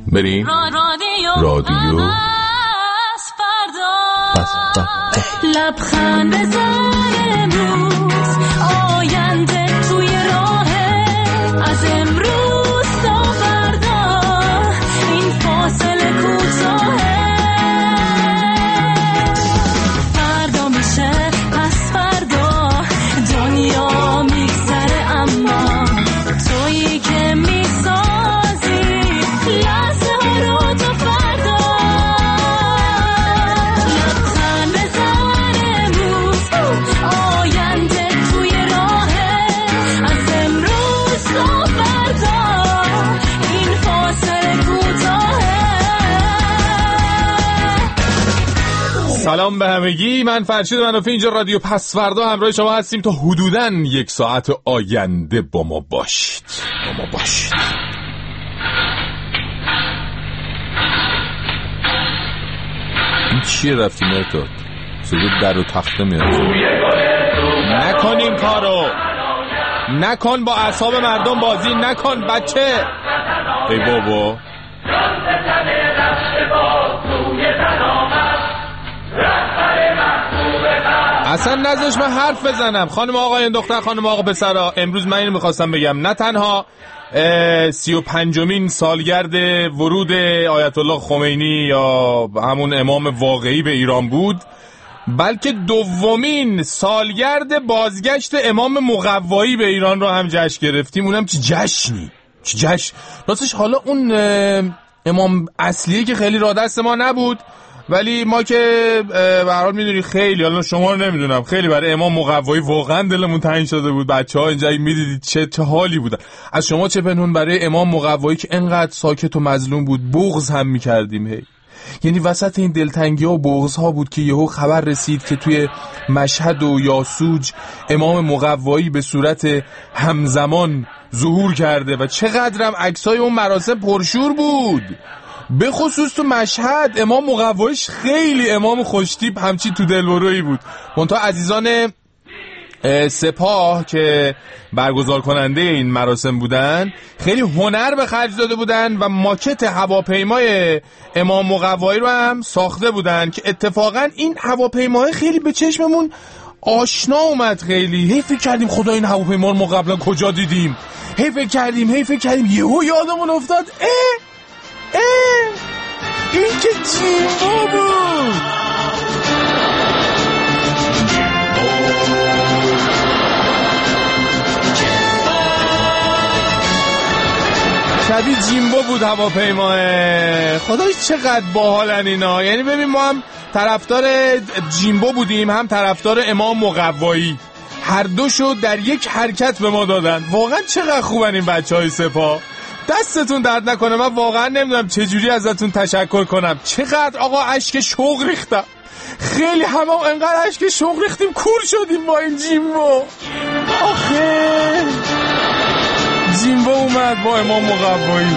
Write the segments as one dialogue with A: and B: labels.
A: بریم رادیو
B: لبخند بزن امروز آینده توی راهه از امروز تا فردا این فاصله کوتاهه فردا میشه پس فردا دنیا میگذره اما تویی که میسازی لحظه ها رو تا فردا لبخند بزن امروز آینده توی راهه از امروز تا فردا این فاصله کوتاهه.
A: سلام به همگی، من فرشید منافی، اینجا رادیو پس فردا همراه شما هستیم تا حدوداً 1 ساعت آینده با ما باشید. این چیه رفتی مرتاد؟ صدای در و تخته میاد. نکن این کارو، نکن، با اعصاب مردم بازی نکن بچه. ای بابا اصلا نذاش من حرف بزنم. خانم آقایان، دختر خانم آقا پسرا، امروز من اینو میخواستم بگم، نه تنها 35مین سالگرد ورود آیت الله خمینی یا همون امام واقعی به ایران بود، بلکه 2مین سالگرد بازگشت امام مقوایی به ایران رو هم جشن گرفتیم. اونم چه جشنی، چه جشن. راستش حالا اون امام اصلیه که خیلی را دست ما نبود، ولی ما که به هر حال میدونی خیلی، حالا شما رو نمیدونم، خیلی برای امام مقوایی واقعا دلمون تنگ شده بود. بچه‌ها اینجا میدیدید چه حالی بودن. از شما چه پنهون برای امام مقوایی که انقدر ساکت و مظلوم بود بغض هم میکردیم. هی یعنی وسط این دلتنگی‌ها و بغض‌ها بود که یهو خبر رسید که توی مشهد و یاسوج امام مقوایی به صورت همزمان ظهور کرده و چقدرم عکسای اون مراسم پرشور بود. به خصوص تو مشهد امام مقوایش خیلی امام خوشتیپ، همچین تو دلبرویی بود. منتها عزیزان سپاه که برگزار کننده این مراسم بودن خیلی هنر به خرج داده بودن و ماکت هواپیمای امام مقوایی رو هم ساخته بودن که اتفاقا این هواپیمای خیلی به چشممون آشنا اومد. خیلی هی فکر کردیم خدا این هواپیما رو ما قبلا کجا دیدیم، هی فکر کردیم یهو یادمون افتاد این که جیمبو بود. شبیه جیمبو بود هواپیماه. خدای چقدر باحالن اینا. یعنی ببین ما هم طرفدار جیمبو بودیم هم طرفدار امام مقوایی، هر دوشو در یک حرکت به ما دادن. واقعا چقدر خوبن این بچهای سپاه. دستتون درد نکنه. من واقعا نمیدونم چجوری ازتون تشکر کنم. چقدر آقا اشک شوق ریختم. خیلی انقدر اشک شوق ریختیم کور شدیم با این جیمبو. آخه جیمبو اومد با امام مقوایی.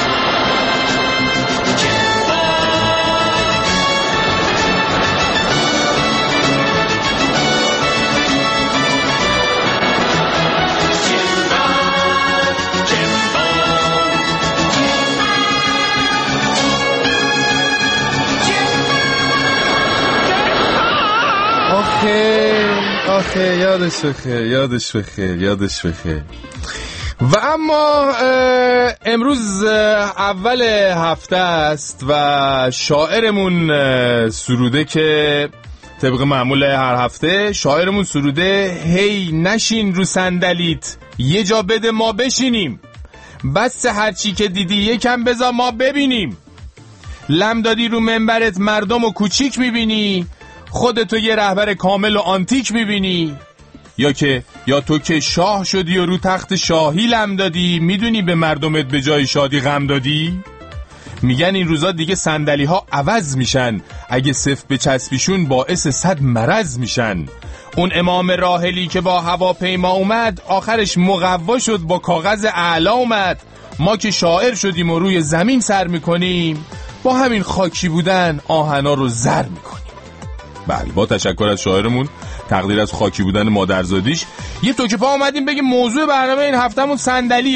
A: آخه یادش بخیر. و اما امروز اول هفته است و شاعرمون سروده که طبق معمول هر هفته شاعرمون سروده هی نشین رو صندلیت، یه جا بده ما بشینیم، بس هرچی که دیدی یکم بذار ما ببینیم، لم دادی رو منبرت مردم و کوچیک میبینی، خودتو یه رهبر کامل و آنتیک میبینی، یا تو که شاه شدی و رو تخت شاهی لم دادی، میدونی به مردمت به جای شادی غم دادی. میگن این روزا دیگه صندلی ها عوض میشن، اگه صف بچسبیشون باعث 100 مرض میشن. اون امام راحلی که با هواپیما اومد، آخرش مقوا شد با کاغذ اعلا اومد. ما که شاعر شدیم و روی زمین سر میکنیم، با همین خاکی بودن آهنا رو زر میکنیم. بله، با تشکر از شاعرمون، تقدیر از خاکی بودن مادرزادیش. یه توکه پا اومدیم بگیم موضوع برنامه این هفتهمون صندلیه.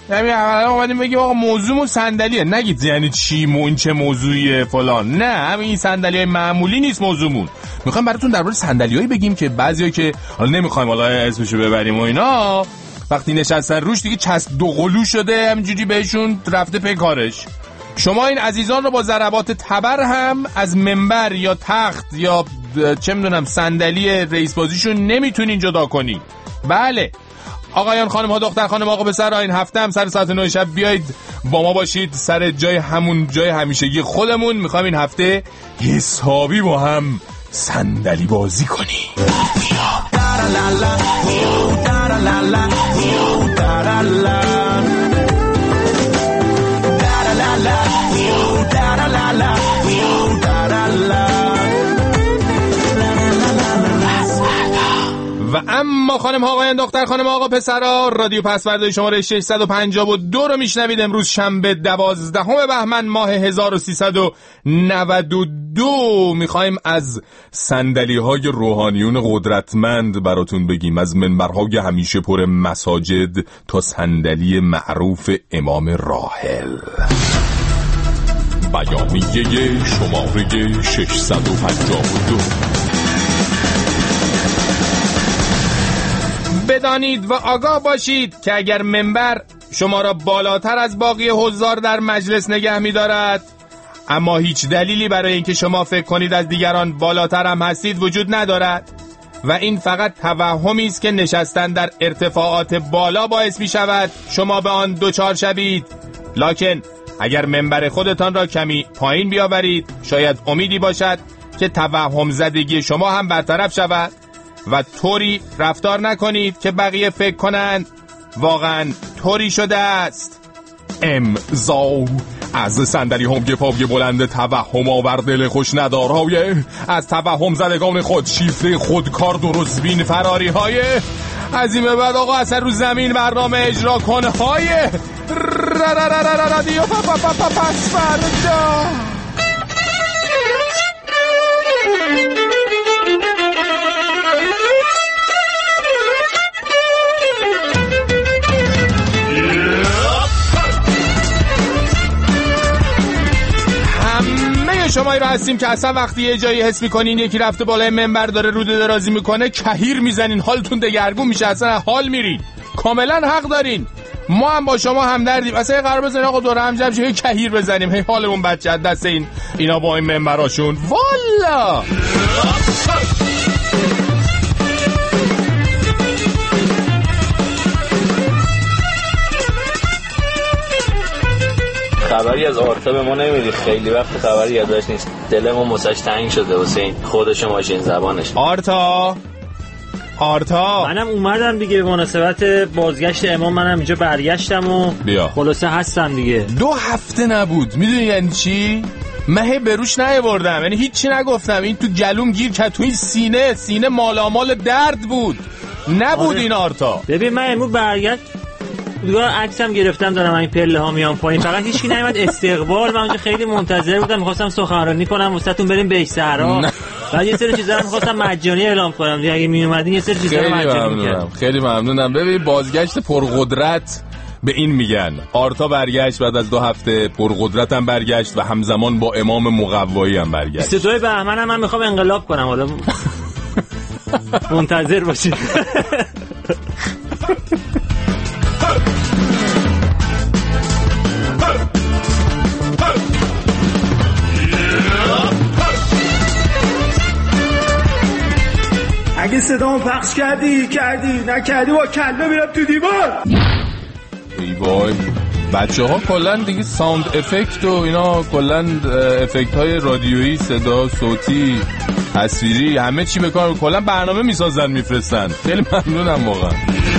A: همین اولا اومدیم بگیم آقا موضوعمون صندلیه، نگید یعنی چی این چه موضوعیه فلان. نه، همین این صندلیای معمولی نیست موضوعمون. میخوایم براتون درباره صندلیایی بگیم که بعضیا که حالا نمیخوایم حالا اسمشو ببریم و اینا، وقتی نشستن روش دیگه چسب دو قلو شده، همینجوری بهشون رفته پی کارش. شما این عزیزان رو با ضربات تبر هم از منبر یا تخت یا چه میدونم صندلی رئیس بازیشون نمیتونین جدا کنی. بله آقایان، خانم ها، دختر خانم، آقا پسر، این هفته هم سر ساعت 9 شب بیایید با ما باشید سر جای همون جای همیشگی خودمون. میخوایم این هفته حسابی با هم صندلی بازی کنیم. و اما خانم ها، آقایان، دختر خانم، آقا پسرا، رادیو پسوردهای شماره 652 رو میشنوید. امروز شنبه 12 بهمن ماه 1392. میخوایم از صندلی های روحانیون قدرتمند براتون بگیم، از منبرهای همیشه پر مساجد تا صندلی معروف امام راحل. بیانیه شماره 652. بدانید و آگاه باشید که اگر منبر شما را بالاتر از باقی حضار در مجلس نگه می‌دارد، اما هیچ دلیلی برای اینکه شما فکر کنید از دیگران بالاتر هم هستید وجود ندارد و این فقط توهمی است که نشستن در ارتفاعات بالا باعث می‌شود شما به آن دچار شوید. لکن اگر منبر خودتان را کمی پایین بیاورید، شاید امیدی باشد که توهم زدگی شما هم برطرف شود و طوری رفتار نکنید که بقیه فکر کنند واقعا طوری شده است. امضا از صندلی هم گپای بلند توهم آور دل خوش ندارهای، از توهم زدگان خود شیفته خودکار درست بین فراری های عظیم. بعد آقا اثر رو زمین برنامه اجرا کنه های رادیو پسوردا. شمایی رو هستیم که اصلا وقتی یه جایی حس میکنین یکی رفته بالای منبر داره روده درازی میکنه کهیر میزنین، حالتون دگرگون میشه، اصلا حال میرین. کاملا حق دارین، ما هم با شما همدردیم. اصلا یه قرار بزنین آقا دوره هم جمع شه کهیر بزنیم، هی حالمون بچه دست اینا با این منبراشون والا.
C: خبری از آرتا به ما نمیدی، خیلی وقت خبری یادش نیست، دلمون واسش تنگ شده حسین، خودش ماشین زبانش.
A: آرتا
D: منم اومدم دیگه به مناسبت بازگشت امام، منم اینجا برگشتم و خلاصه هستم دیگه.
A: 2 هفته نبود، میدونی یعنی چی؟ من بروش نیاوردم، یعنی هیچی نگفتم، این تو گلوم گیر کرد، تو این سینه مالامال درد بود نبود. این آرتا
D: ببین من امروز برگشت دیگه عکسم گرفتم دارم این پله ها میام پایین، فقط هیچکی نیومد استقبال. من اونجا خیلی منتظر بودم، می‌خواستم سخنرانی کنم واسهتون، بریم بیش صحرا، بعد یه سری چیزا رو می‌خواستم مجانی اعلام کنم دیگه، اگه میومدین یه سری چیزا رو مجانی می‌کردم.
A: خیلی ممنونم. ببین بازگشت پرقدرت به این میگن. آرتا برگشت بعد از 2 هفته، پرقدرت هم برگشت و همزمان با امام مقوایی هم برگشت.
D: 22 بهمن من می‌خوام انقلاب کنم، حالا منتظر باشید.
E: اگه صدامو پخش کردی نکردی با کله میرم تو دیوار.
A: ای وای، بچه ها کلن دیگه ساوند افکت و اینا، کلن افکت های رادیویی، صدا، صوتی، تصویری، همه چی بکار، کلن برنامه میسازن میفرستن. خیلی ممنونم واقعا.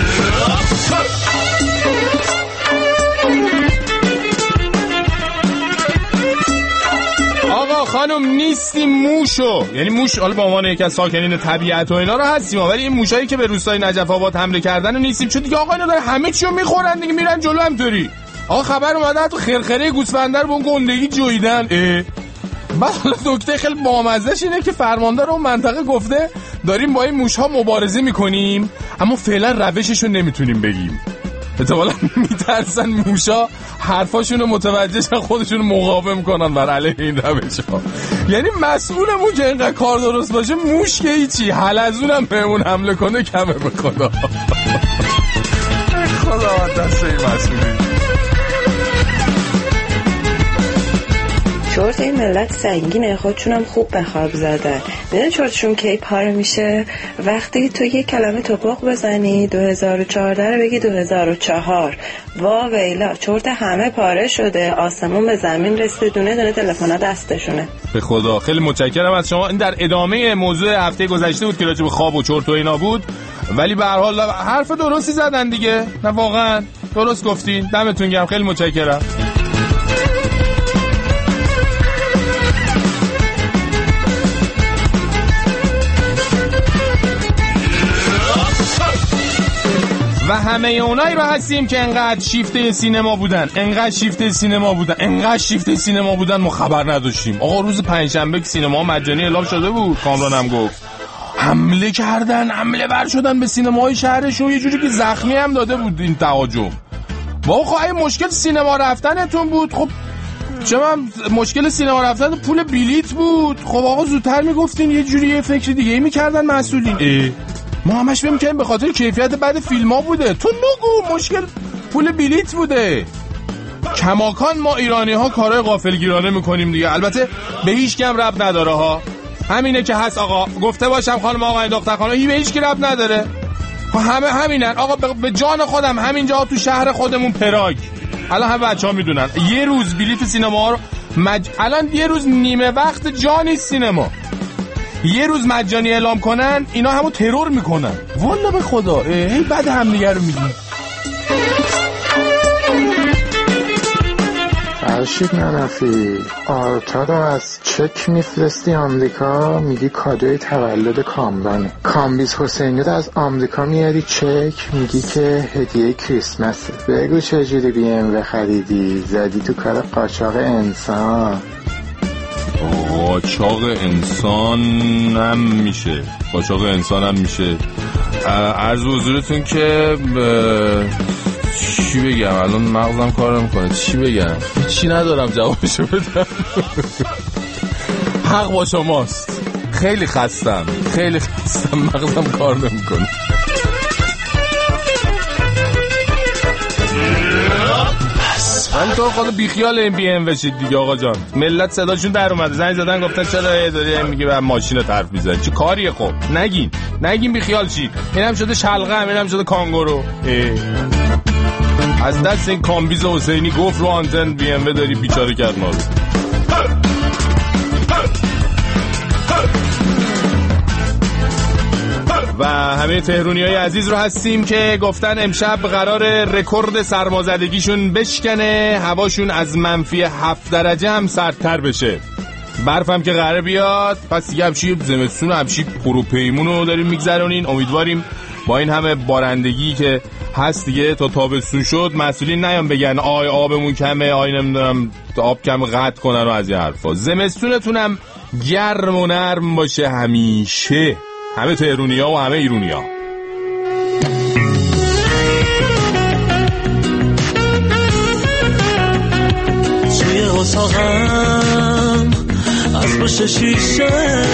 A: آقا خانم نیستیم موشو، یعنی موش حالا به عنوان یکی از ساکنین طبیعت و اینا رو هستیم، ولی این موشایی که به روستای نجف آباد حمله کردن رو نیستیم، چون دیگه آقا اینا داره همه چیو میخورن دیگه، میرن جلو همطوری. آقا خبر اومده تو خرخره گوسفنده رو به اون گندگی جویدن. بعد نکته خیلی بامزه‌ش اینه که فرماندار اون منطقه گفته داریم با این موش‌ها مبارزه میکنیم، اما فعلا روشش رو نمیتونیم بگیم. احتمالاً میترسن موشا حرفاشونو متوجه شن خودشونو مقاوم کنن بر علیه این روش‌ها. یعنی مسئولمون که اینقدر کار درست باشه، موش که هیچی، حلزونم بهمون حمله کنه کمه به خدا. خدا دست این مسئولی.
F: چرت این ملت سنگینه، خودشونم خوب به خواب زدن. میدونی چرتشون کی پاره میشه؟ وقتی تو یک کلمه توپق بزنی 2014 رو بگی 2004. وا ویلا، چرت همه پاره شده، آسمون به زمین رسیده، دونه دونه تلفن‌ها دستشونه.
A: به خدا خیلی متشکرم از شما. این در ادامه موضوع هفته گذشته بود که راجع به خواب و چرت و اینا بود، ولی به هر حال حرف درستی زدن دیگه. نه واقعا درست گفتین، دمتون گرم، خیلی متشکرم. و همه اونایی رو هستیم که انقدر شیفته سینما بودن ما خبر نداشتیم. آقا روز پنجشنبه که سینما مجانی اعلام شده بود، کامران هم گفت حمله ور شدن به سینماهای شهرشون، یه جوری که زخمی هم داده بود این تهاجم. واقعا این مشکل سینما رفتنتون بود. خب چه مشکل سینما رفتن پول بلیت بود. خب آقا زودتر میگفتین، یه جوری یه فکر دیگه میکردن مسئولین. ما همش فکر می‌کردیم به خاطر کیفیت بد فیلم‌ها بوده. تو نگو مشکل پول بلیت بوده. کماکان ما ایرانی‌ها کارهای غافلگیرانه می‌کنیم دیگه. البته به هیچ کی هم ربط نداره ها. همینه که هست آقا. گفته باشم خانم آقای دختر خانم، به هیچ کی ربط نداره. همه همینن آقا. به جان خودم همینجا تو شهر خودمون پراگ، الان همه بچه‌ها میدونن یه روز بلیت سینما رو الان یه روز نیمه وقت جانی سینما، یه روز مجانی اعلام کنن، اینا همو ترور میکنن. والا به خدا هی بعد هم دیگه رو میگیم.
G: فرشید نرفی آرتا رو از چک میفرستی آمریکا، میگی کادوی تولد کامرانه. کامبیز حسینی رو از آمریکا میاری چک، میگی که هدیه کریسمسه. بگو چجوری BMW خریدی؟ زدی تو کار قاچاق انسان.
A: قاچاق انسان هم میشه. عرض حضورتون که چی بگم، الان مغزم کار نمیکنه. چی بگم؟ چی ندارم جوابشو بدم. حق با شماست. خیلی خستم مغزم کار نمیکنه. ولی تو خود بیخیال این بی ام وشید دیگه آقا جان. ملت صداشون در اومده، زنگ زدن گفتن چرا داری میگه بعد ماشین طرف میزنی، چه کاریه؟ خب نگین بیخیال شید. اینم شده شلغم، اینم شده کانگورو. از دست این کامبیز حسینی گفت رو آنتن بی ام و داری بیچاره کرد ما رو. و همه تهرونیای عزیز رو هستیم که گفتن امشب قرار رکورد سرمازدگیشون بشکنه، هواشون از -7 درجه هم سردتر بشه، برفم که قراره بیاد. پس دیگه همچی زمستون همچی پروپیمون رو داریم میگذرونین. امیدواریم با این همه بارندگی که هست دیگه تا تابستون شد مسئولین نیان بگن آی آبمون کمه، آی نمیدونم آب کم قطع کنن و از این حرفا. زمستونتونم گرم و نرم باشه همیشه، همه تهرونیا و همه ایرونیا.
H: توی اتاقم از پشت شیشه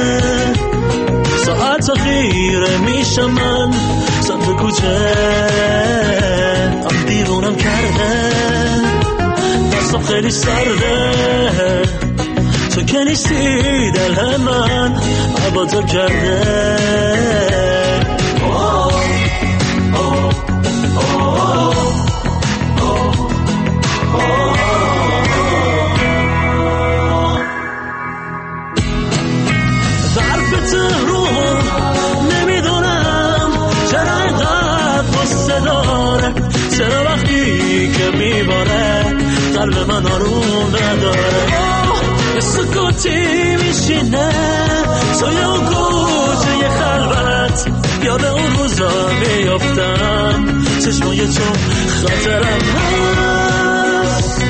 H: ساعت خیره میشم من، سمت کوچه هم دیوونم کرده، دستم خیلی سرده، تو که نیستی دل من عبادم کرده. ظرف تهرون نمیدونم چرا اینقدر قصه داره، چرا وقتی که میباره قلب من آروم نداره. یه سکوتی میشینه توی اون گوشه خلوت، یاد اون روزا میافتم، چشمای تو خاطرم هست.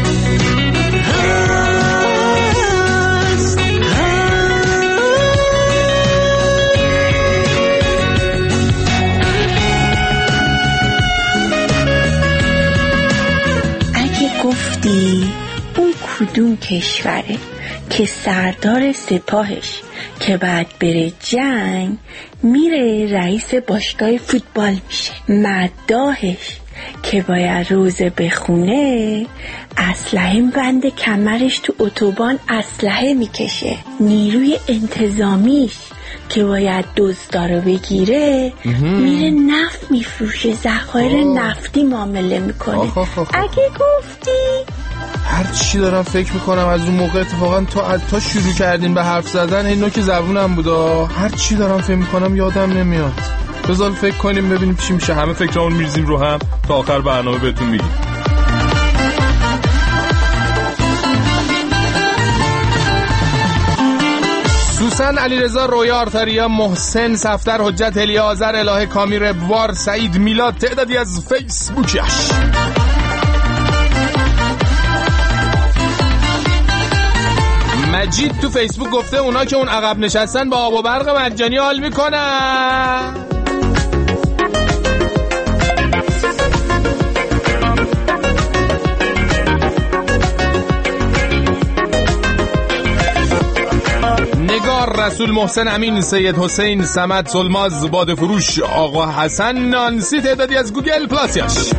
F: کدوم کشوره که سردار سپاهش که بعد بره جنگ میره رئیس باشگاه فوتبال میشه؟ مداحش که باید روزه بخونه اسلحه بند کمرش تو اتوبان اسلحه میکشه؟ نیروی انتظامیش که باید دزدا رو بگیره میره نفت میفروشه، ذخایر نفتی معامله میکنه. اگه گفتی
A: هر چی دارم فکر میکنم از اون موقع اتفاقا تا شروع کردین به حرف زدن این نوک زبونم بودا، هر چی دارم فکر میکنم یادم نمیاد. بذار فکر کنیم ببینیم چی میشه. همه فکرامون میریزیم رو هم تا آخر برنامه بهتون میگیم. سوسن علیرضا، رویا آرتاریا، محسن صفدر، حجت الیاذر، الهه کامی، ربوار، سعید میلاد، تعدادی از فیسبوکیش. مجید تو فیسبوک گفته اونا که اون عقب نشستن با آب و برق مجانی حال میکنن. نگار، رسول، محسن، امین، سید حسین، سمد، سلماز، باده فروش، آقا حسن، نانسی، تعدادی از گوگل پلاسیش.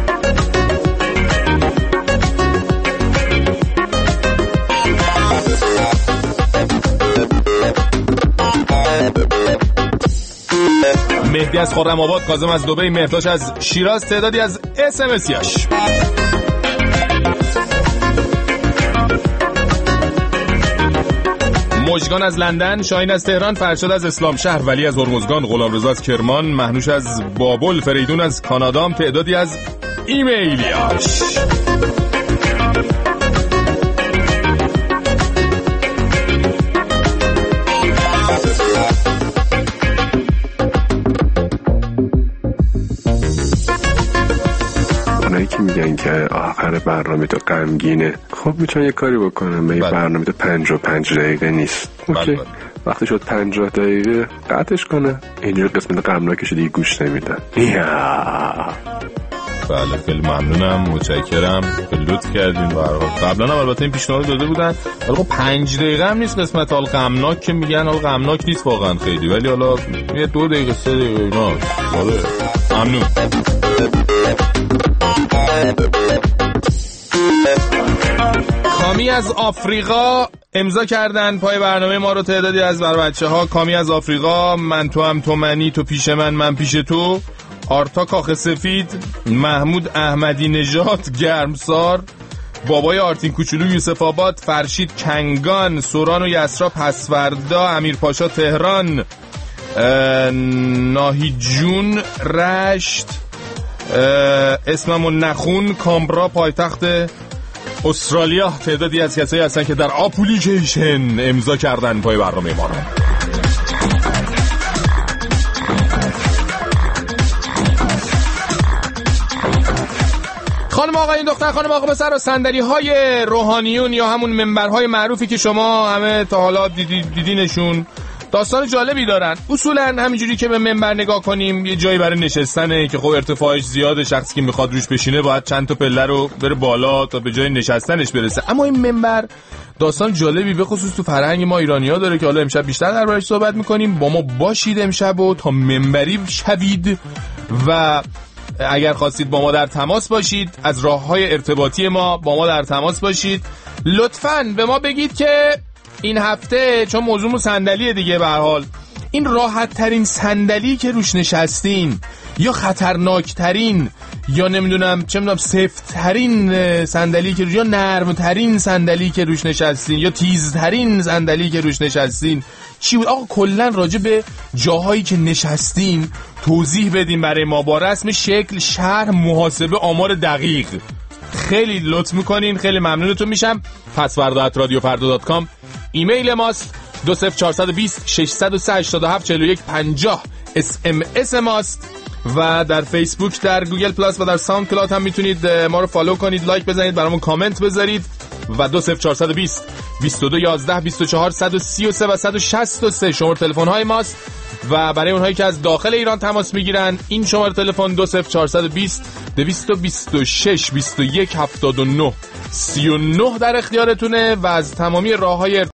A: مهدی از خرم آباد، کاظم از دبی، مهداش از شیراز، تعدادی از اسمسیاش. مژگان از لندن، شاهین از تهران، فرشاد از اسلام شهر، ولی از هرمزگان، غلامرضا از کرمان، مهنوش از بابل، فریدون از کانادا، تعدادی از ایمیلیاش.
I: که میگن که آخر برنامه تو غمگینه، خب میتونن یه کاری بکنم. این برنامه تو 55 دقیقه نیست، اوکی؟ وقتی شد 50 دقیقه قطعش کنه، اینجور قسمت غمناکش دیگه گوش نمیدن.
A: بله خیلی ممنونم، متشکرم که لطف کردین. قبلا هم البته این پیشنهاد داده بودن، ولی خب 5 دقیقه هم نیست قسمت حال غمناک که میگن، حال غمناک نیست واقعا خیلی، ولی حالا یه 2 دقیقه 3 دقیقه اینا. ممنون. کامی از آفریقا امضا کردن پای برنامه ما رو، تعدادی از بچه ها. کامی از آفریقا، من تو هم تو منی، تو پیش من پیش تو. آرتا کاخ سفید، محمود احمدی نژاد گرمسار، بابای آرتین کوچولو یوسف آباد، فرشید کنگان، سوران و یسرا پسوردا، امیر پاشا تهران، ناهی جون رشت، اسممون نخون کامبرا پایتخت استرالیا. تعدادی از کسایی هستن که در اپلیکیشن امضا کردن پای برنامه ما رو. خانم آقا این دختر، خانم آقا پسر، صندلی های روحانیون یا همون منبرهای معروفی که شما همه تا حالا دیدینشون، داستان جالبی دارن. اصولا همینجوری که به منبر نگاه کنیم یه جایی برای نشستنه که خب ارتفاعش زیاده، شخصی که میخواد روش بشینه باید چند تا پله رو بره بالا تا به جای نشستنش برسه. اما این منبر داستان جالبی به خصوص تو فرهنگ ما ایرانی‌ها داره که حالا امشب بیشتر دربارش صحبت می‌کنیم. با ما باشید امشب و تا منبری شوید و اگر خواستید با ما در تماس باشید، از راه‌های ارتباطی ما با ما در تماس باشید. لطفاً به ما بگید که این هفته، چون موضوعمون صندلیه دیگه، به هر حال این راحت ترین صندلی که روش نشستین یا خطرناک ترین یا نمیدونم چه میدونم سفت ترین صندلی که یا نرم ترین صندلی که روش نشستین یا تیز ترین صندلی که روش نشستین چی بود؟ آقا کلا راجع به جاهایی که نشستین توضیح بدین برای ما با رسم، شکل، شرح، محاسبه، آمار دقیق. خیلی لطف میکنین، خیلی ممنونتون میشم. pasvarda@radiofarda.com ایمیل ماست، 20420 603 87 41 50 SMS ماست و در فیسبوک، در گوگل پلاس و در ساوند کلاود هم میتونید ما رو فالو کنید، لایک بزنید، برامون کامنت بذارید و 20420 22 11 24 133 و 163 شماره تلفن های ماست. و برای اونهایی که از داخل ایران تماس میگیرن این شماره تلفن 20420 226 21 79 39 در اختیارتونه و از تمامی راه‌های